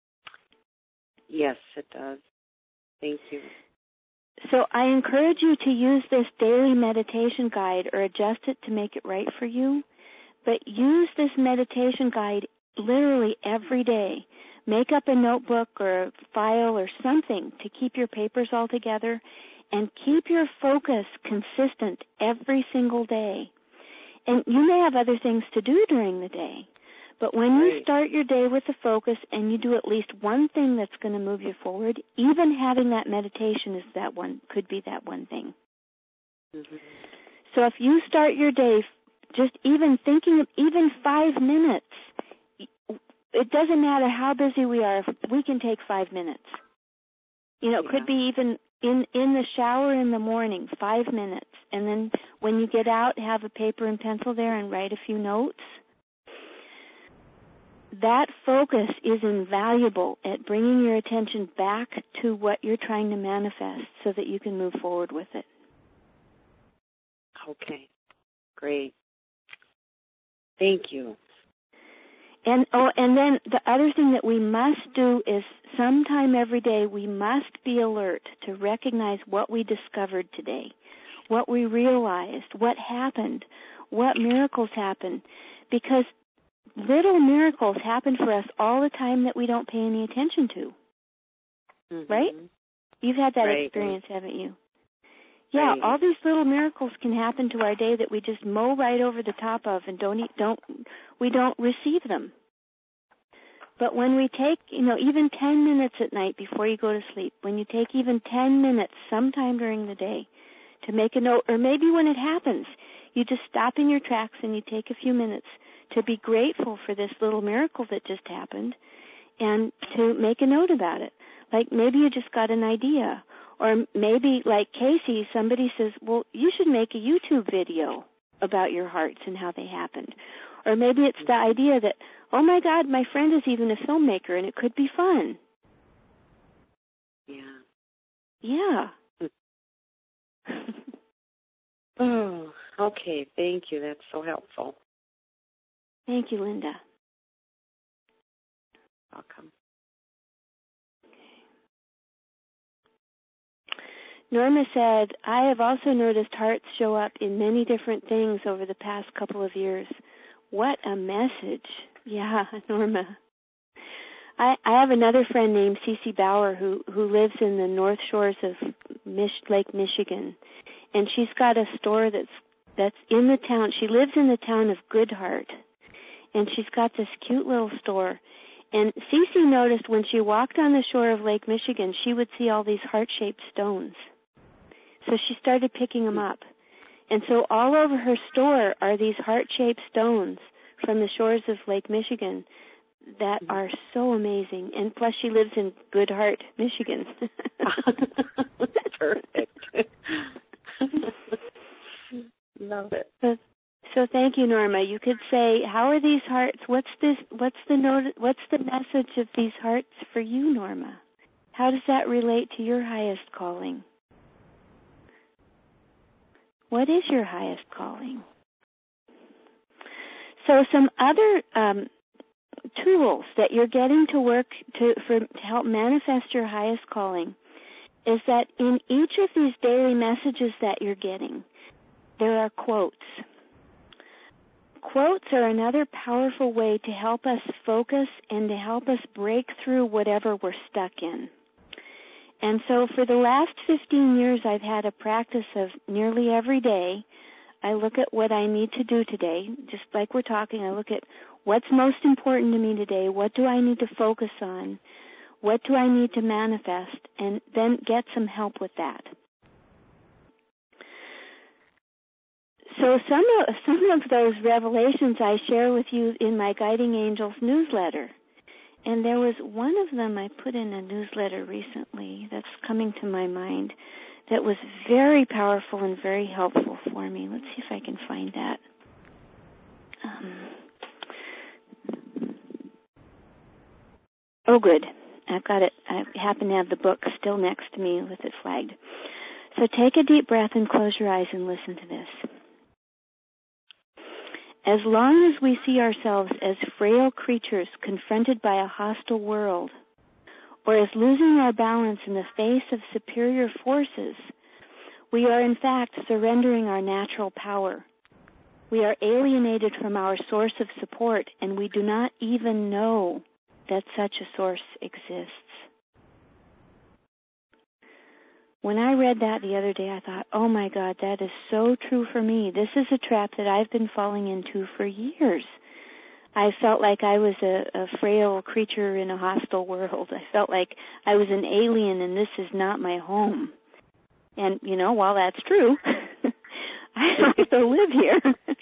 Speaker 3: Yes, it does. Thank you.
Speaker 1: So I encourage you to use this daily meditation guide or adjust it to make it right for you. But use this meditation guide literally every day. Make up a notebook or a file or something to keep your papers all together, and keep your focus consistent every single day. And you may have other things to do during the day, but when you start your day with a focus and you do at least one thing that's going to move you forward, even having that meditation could be that one thing. Mm-hmm. So if you start your day just even thinking of even 5 minutes, it doesn't matter how busy we are, we can take 5 minutes. You know, it could be even in the shower in the morning, 5 minutes. And then when you get out, have a paper and pencil there and write a few notes. That focus is invaluable at bringing your attention back to what you're trying to manifest so that you can move forward with it.
Speaker 3: Okay, great. Thank you.
Speaker 1: And then the other thing that we must do is sometime every day we must be alert to recognize what we discovered today, what we realized, what happened, what miracles happened, because little miracles happen for us all the time that we don't pay any attention to. Mm-hmm. Right? You've had that experience, haven't you? Yeah, all these little miracles can happen to our day that we just mow right over the top of and we don't receive them. But when we take, even 10 minutes at night before you go to sleep, when you take even 10 minutes sometime during the day to make a note, or maybe when it happens, you just stop in your tracks and you take a few minutes to be grateful for this little miracle that just happened and to make a note about it. Like maybe you just got an idea. Or maybe, like Casey, somebody says, well, you should make a YouTube video about your hearts and how they happened. Or maybe it's the idea that, oh, my God, my friend is even a filmmaker, and it could be fun. Yeah.
Speaker 3: Oh, okay. Thank you. That's so helpful.
Speaker 1: Thank you, Linda.
Speaker 3: Welcome.
Speaker 1: Norma said, I have also noticed hearts show up in many different things over the past couple of years. What a message. Yeah, Norma. I have another friend named Cece Bauer who lives in the North Shores of Lake Michigan, and she's got a store that's in the town. She lives in the town of Goodhart, and she's got this cute little store. And Cece noticed when she walked on the shore of Lake Michigan, she would see all these heart-shaped stones. So she started picking them up. And so all over her store are these heart-shaped stones from the shores of Lake Michigan that are so amazing. And plus she lives in Goodhart, Michigan.
Speaker 3: Perfect. Love it.
Speaker 1: So thank you, Norma. You could say, how are these hearts? What's the message of these hearts for you, Norma? How does that relate to your highest calling? What is your highest calling? So some other tools that you're getting to work to help manifest your highest calling is that in each of these daily messages that you're getting, there are quotes. Quotes are another powerful way to help us focus and to help us break through whatever we're stuck in. And so for the last 15 years, I've had a practice of nearly every day, I look at what I need to do today, just like we're talking. I look at what's most important to me today, what do I need to focus on, what do I need to manifest, and then get some help with that. So some of those revelations I share with you in my Guiding Angels newsletter. And there was one of them I put in a newsletter recently that's coming to my mind that was very powerful and very helpful for me. Let's see if I can find that. Oh, good. I've got it. I happen to have the book still next to me with it flagged. So take a deep breath and close your eyes and listen to this. As long as we see ourselves as frail creatures confronted by a hostile world, or as losing our balance in the face of superior forces, we are in fact surrendering our natural power. We are alienated from our source of support, and we do not even know that such a source exists. When I read that the other day, I thought, oh my God, that is so true for me. This is a trap that I've been falling into for years. I felt like I was a frail creature in a hostile world. I felt like I was an alien and this is not my home. And, while that's true, I still live here.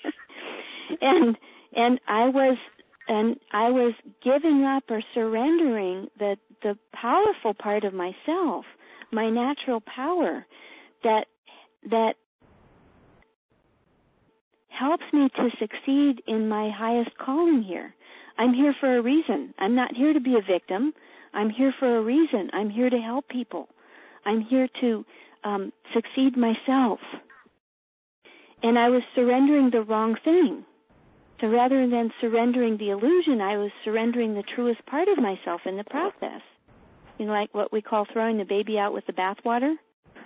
Speaker 1: and I was giving up or surrendering the powerful part of myself, my natural power that helps me to succeed in my highest calling here. I'm here for a reason. I'm not here to be a victim. I'm here for a reason. I'm here to help people. I'm here to succeed myself. And I was surrendering the wrong thing. So rather than surrendering the illusion, I was surrendering the truest part of myself in the process. You know, like what we call throwing the baby out with the bathwater.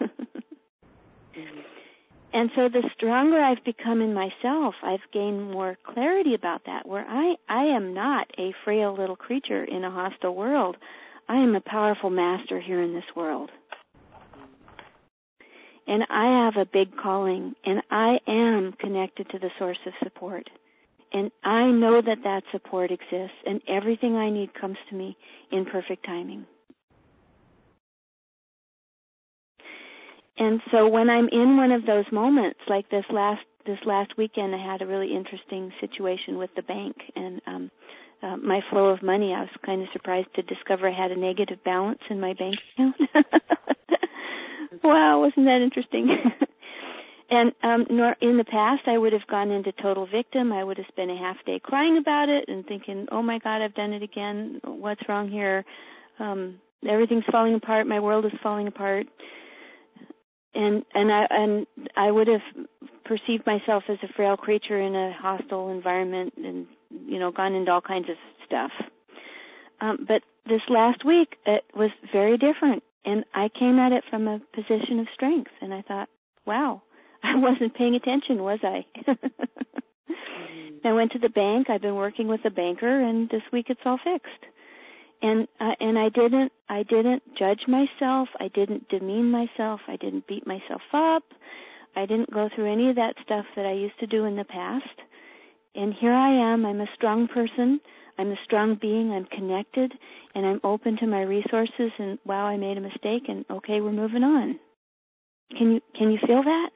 Speaker 1: And so the stronger I've become in myself, I've gained more clarity about that, where I am not a frail little creature in a hostile world. I am a powerful master here in this world. And I have a big calling, and I am connected to the source of support. And I know that that support exists, and everything I need comes to me in perfect timing. And so when I'm in one of those moments, like this last weekend, I had a really interesting situation with the bank, and my flow of money, I was kind of surprised to discover I had a negative balance in my bank account. Wow, wasn't that interesting? And in the past, I would have gone into total victim. I would have spent a half day crying about it and thinking, oh my God, I've done it again. What's wrong here? Everything's falling apart. My world is falling apart. And I would have perceived myself as a frail creature in a hostile environment, and gone into all kinds of stuff. But this last week it was very different, and I came at it from a position of strength. And I thought, wow, I wasn't paying attention, was I? I went to the bank. I've been working with a banker, and this week it's all fixed. And I didn't judge myself. I didn't demean myself. I didn't beat myself up. I didn't go through any of that stuff that I used to do in the past. And here I am. I'm a strong person. I'm a strong being. I'm connected, and I'm open to my resources. And wow, I made a mistake. And okay, we're moving on. Can you feel that?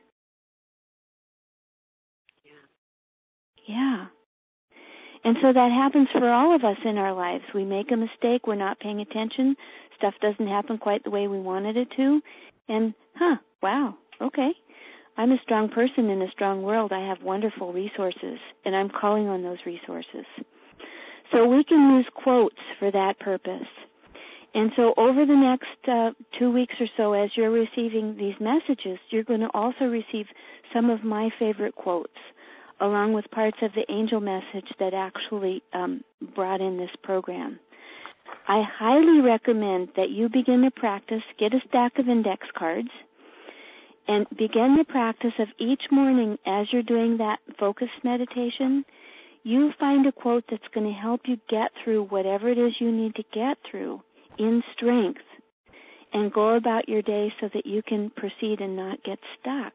Speaker 1: Yeah. And so that happens for all of us in our lives. We make a mistake, we're not paying attention, stuff doesn't happen quite the way we wanted it to, and, wow, okay. I'm a strong person in a strong world. I have wonderful resources, and I'm calling on those resources. So we can use quotes for that purpose. And so over the next 2 weeks or so, as you're receiving these messages, you're going to also receive some of my favorite quotes, along with parts of the angel message that actually brought in this program. I highly recommend that you begin to practice, get a stack of index cards, and begin the practice of each morning as you're doing that focus meditation, you find a quote that's going to help you get through whatever it is you need to get through in strength, and go about your day so that you can proceed and not get stuck.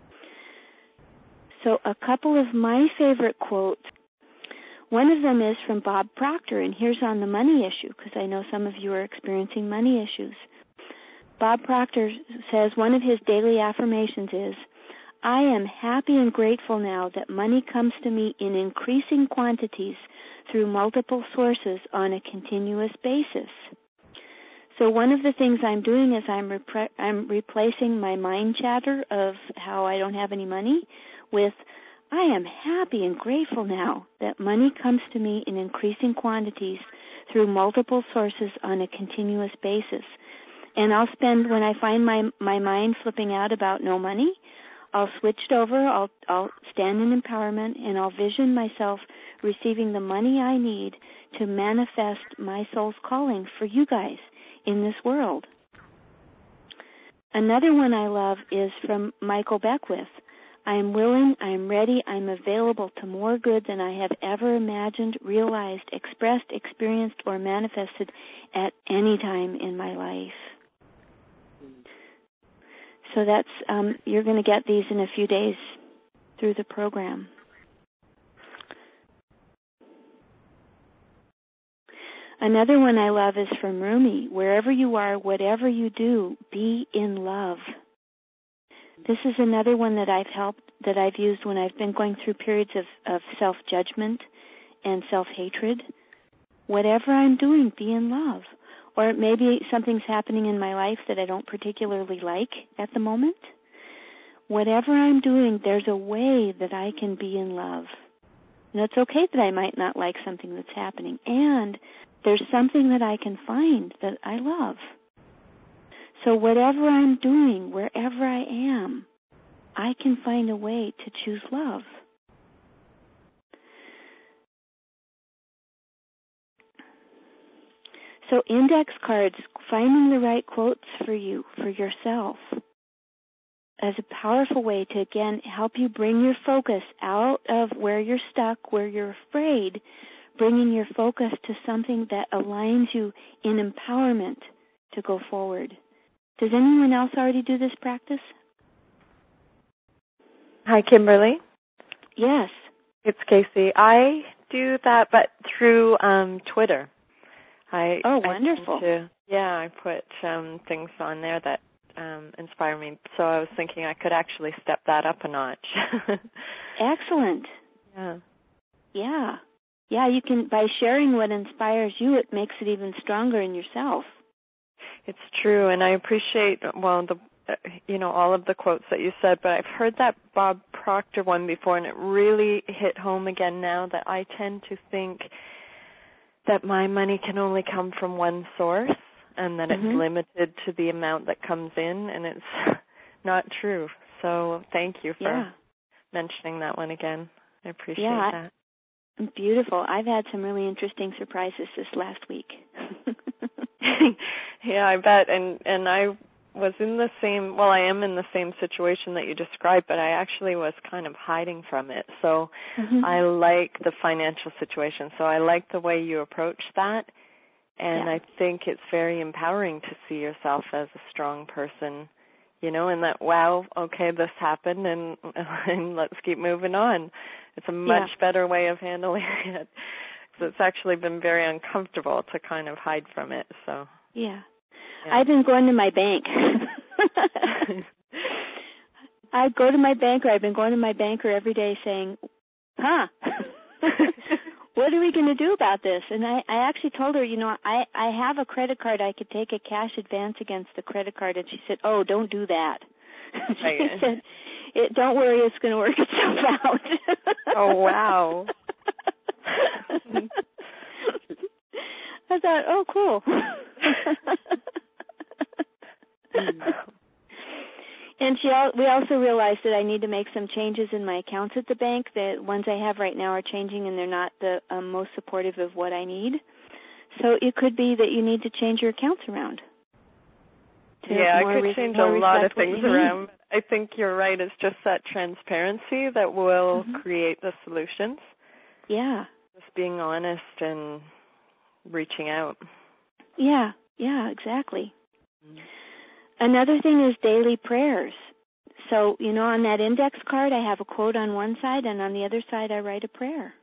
Speaker 1: So a couple of my favorite quotes, one of them is from Bob Proctor, and here's on the money issue, because I know some of you are experiencing money issues. Bob Proctor says one of his daily affirmations is, I am happy and grateful now that money comes to me in increasing quantities through multiple sources on a continuous basis. So one of the things I'm doing is I'm replacing my mind chatter of how I don't have any money with, I am happy and grateful now that money comes to me in increasing quantities through multiple sources on a continuous basis. And I'll spend, when I find my mind flipping out about no money, I'll switch it over, I'll stand in empowerment, and I'll vision myself receiving the money I need to manifest my soul's calling for you guys in this world. Another one I love is from Michael Beckwith. I am willing, I am ready, I am available to more good than I have ever imagined, realized, expressed, experienced, or manifested at any time in my life. So that's, you're going to get these in a few days through the program. Another one I love is from Rumi. Wherever you are, whatever you do, be in love. This is another one that I've used when I've been going through periods of self-judgment and self-hatred. Whatever I'm doing, be in love. Or maybe something's happening in my life that I don't particularly like at the moment. Whatever I'm doing, there's a way that I can be in love. And it's okay that I might not like something that's happening. And there's something that I can find that I love. So whatever I'm doing, wherever I am, I can find a way to choose love. So index cards, finding the right quotes for you, for yourself, as a powerful way to, again, help you bring your focus out of where you're stuck, where you're afraid, bringing your focus to something that aligns you in empowerment to go forward. Does anyone else already do this practice?
Speaker 2: Hi, Kimberly.
Speaker 1: Yes.
Speaker 2: It's Casey. I do that, but through Twitter.
Speaker 1: Wonderful.
Speaker 2: I put things on there that inspire me. So I was thinking I could actually step that up a notch.
Speaker 1: Excellent.
Speaker 2: Yeah.
Speaker 1: Yeah. Yeah, you can, by sharing what inspires you, it makes it even stronger in yourself.
Speaker 2: It's true, and I appreciate, all of the quotes that you said, but I've heard that Bob Proctor one before, and it really hit home again now that I tend to think that my money can only come from one source and that it's limited to the amount that comes in, and it's not true. So thank you for mentioning that one again. I appreciate that.
Speaker 1: Beautiful. I've had some really interesting surprises this last week.
Speaker 2: Yeah, I bet. And I was in the same, I am in the same situation that you described, but I actually was kind of hiding from it. So I like the financial situation. So I like the way you approach that. And I think it's very empowering to see yourself as a strong person, and that, wow, okay, this happened, and let's keep moving on. It's a much better way of handling it. So it's actually been very uncomfortable to kind of hide from it. So
Speaker 1: I've been going to my bank. I've been going to my banker every day saying, what are we going to do about this? And I actually told her, I have a credit card. I could take a cash advance against the credit card. And she said, oh, don't do that. She said, don't worry, it's going to work itself out.
Speaker 2: Oh, wow.
Speaker 1: I thought, oh, cool. And we also realized that I need to make some changes in my accounts at the bank. The ones I have right now are changing, and they're not the most supportive of what I need. So it could be that you need to change your accounts around.
Speaker 2: I could change a lot of things around. I think you're right. It's just that transparency that will create the solutions.
Speaker 1: Yeah.
Speaker 2: Just being honest and reaching out.
Speaker 1: Yeah, exactly. Another thing is daily prayers. So, on that index card, I have a quote on one side, and on the other side, I write a prayer.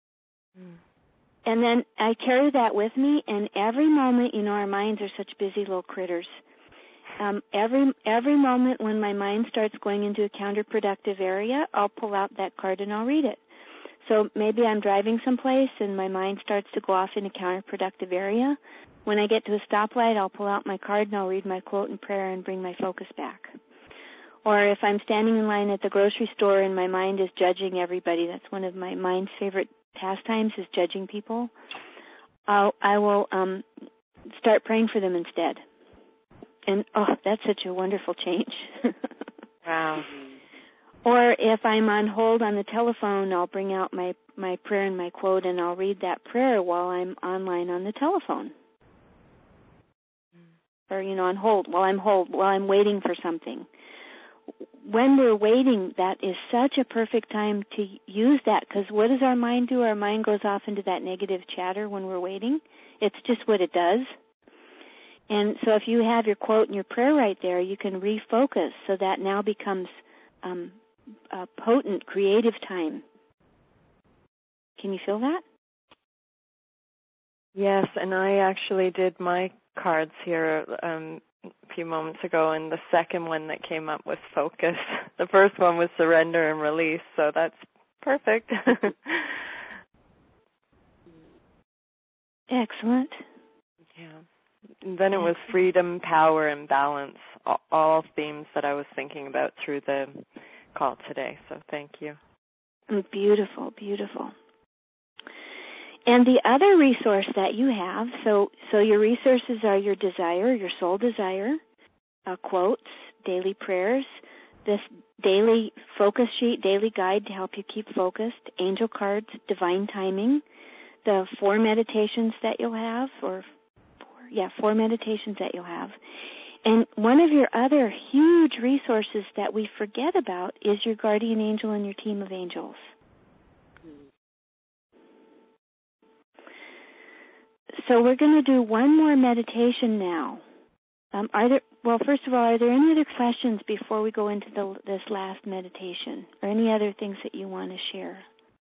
Speaker 1: And then I carry that with me, and every moment, our minds are such busy little critters. Every moment when my mind starts going into a counterproductive area, I'll pull out that card and I'll read it. So maybe I'm driving someplace and my mind starts to go off in a counterproductive area. When I get to a stoplight, I'll pull out my card and I'll read my quote and prayer and bring my focus back. Or if I'm standing in line at the grocery store and my mind is judging everybody, that's one of my mind's favorite pastimes, is judging people, I will start praying for them instead. And, that's such a wonderful change.
Speaker 2: Wow.
Speaker 1: Or if I'm on hold on the telephone, I'll bring out my prayer and my quote, and I'll read that prayer while I'm online on the telephone. Or, on hold, while I'm waiting for something. When we're waiting, that is such a perfect time to use that, because what does our mind do? Our mind goes off into that negative chatter when we're waiting. It's just what it does. And so if you have your quote and your prayer right there, you can refocus, so that now becomes a potent, creative time. Can you feel that?
Speaker 2: Yes, and I actually did my cards here a few moments ago, and the second one that came up was focus. The first one was surrender and release, so that's perfect.
Speaker 1: Excellent.
Speaker 2: Yeah. And then it was freedom, power, and balance, all themes that I was thinking about through the call today, so thank you.
Speaker 1: Beautiful, beautiful. And the other resource that you have, so your resources are your desire, your soul desire, quotes, daily prayers, this daily focus sheet, daily guide to help you keep focused, angel cards, divine timing, the 4 meditations that you'll have, or 4 4 meditations that you'll have. And one of your other huge resources that we forget about is your guardian angel and your team of angels. So we're going to do one more meditation now. First of all, are there any other questions before we go into this last meditation, or any other things that you want to share?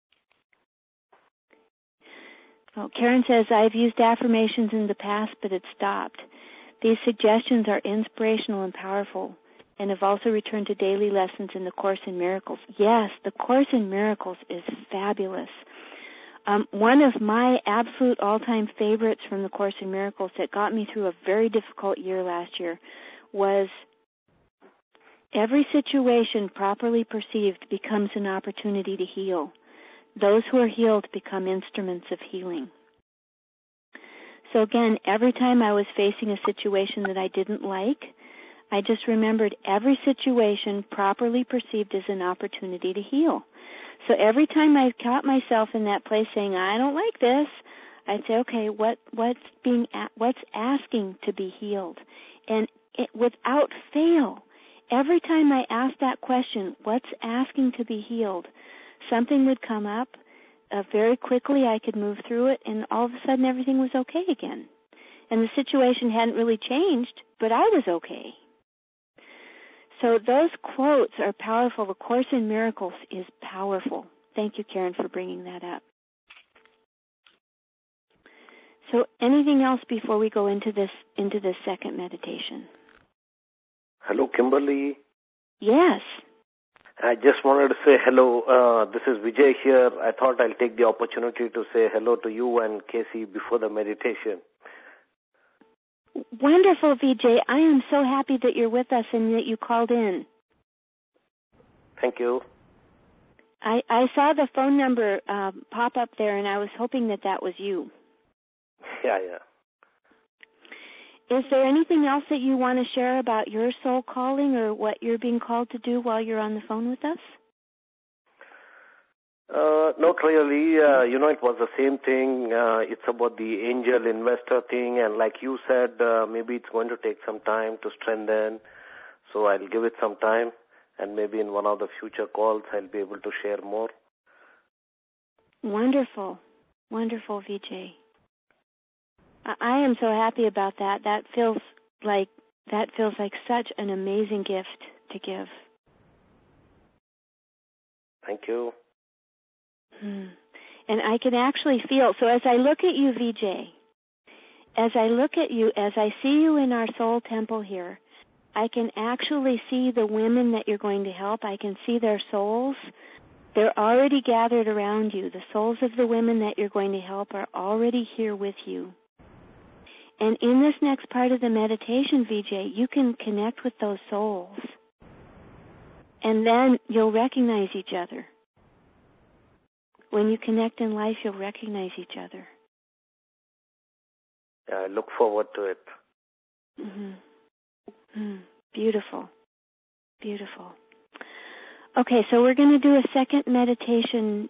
Speaker 1: Well, Karen says, I've used affirmations in the past, but it stopped. These suggestions are inspirational and powerful, and have also returned to daily lessons in the Course in Miracles. Yes, the Course in Miracles is fabulous. One of my absolute all-time favorites from the Course in Miracles that got me through a very difficult year last year was, every situation properly perceived becomes an opportunity to heal. Those who are healed become instruments of healing. So again, every time I was facing a situation that I didn't like, I just remembered every situation properly perceived as an opportunity to heal. So every time I caught myself in that place saying, I don't like this, I'd say, okay, what's asking to be healed? And without fail, every time I asked that question, what's asking to be healed, something would come up. Very quickly I could move through it, and all of a sudden everything was okay again. And the situation hadn't really changed, but I was okay. So those quotes are powerful. The Course in Miracles is powerful. Thank you, Karen, for bringing that up. So anything else before we go into this second meditation?
Speaker 4: Hello, Kimberly.
Speaker 1: Yes.
Speaker 4: I just wanted to say hello. This is Vijay here. I thought I'll take the opportunity to say hello to you and Casey before the meditation.
Speaker 1: Wonderful, Vijay. I am so happy that you're with us and that you called in.
Speaker 4: Thank you.
Speaker 1: I saw the phone number pop up there, and I was hoping that was you.
Speaker 4: Yeah.
Speaker 1: Is there anything else that you want to share about your soul calling or what you're being called to do while you're on the phone with us?
Speaker 4: Not really. It was the same thing. It's about the angel investor thing, and like you said, maybe it's going to take some time to strengthen. So I'll give it some time, and maybe in one of the future calls I'll be able to share more.
Speaker 1: Wonderful. Wonderful, Vijay. I am so happy about that. That feels like such an amazing gift to give.
Speaker 4: Thank you.
Speaker 1: And I can actually feel, so as I look at you, Vijay, as I see you in our soul temple here, I can actually see the women that you're going to help. I can see their souls. They're already gathered around you. The souls of the women that you're going to help are already here with you. And in this next part of the meditation, Vijay, you can connect with those souls. And then you'll recognize each other. When you connect in life, you'll recognize each other.
Speaker 4: Yeah, I look forward to it.
Speaker 1: Beautiful. Beautiful. Okay, so we're going to do a second meditation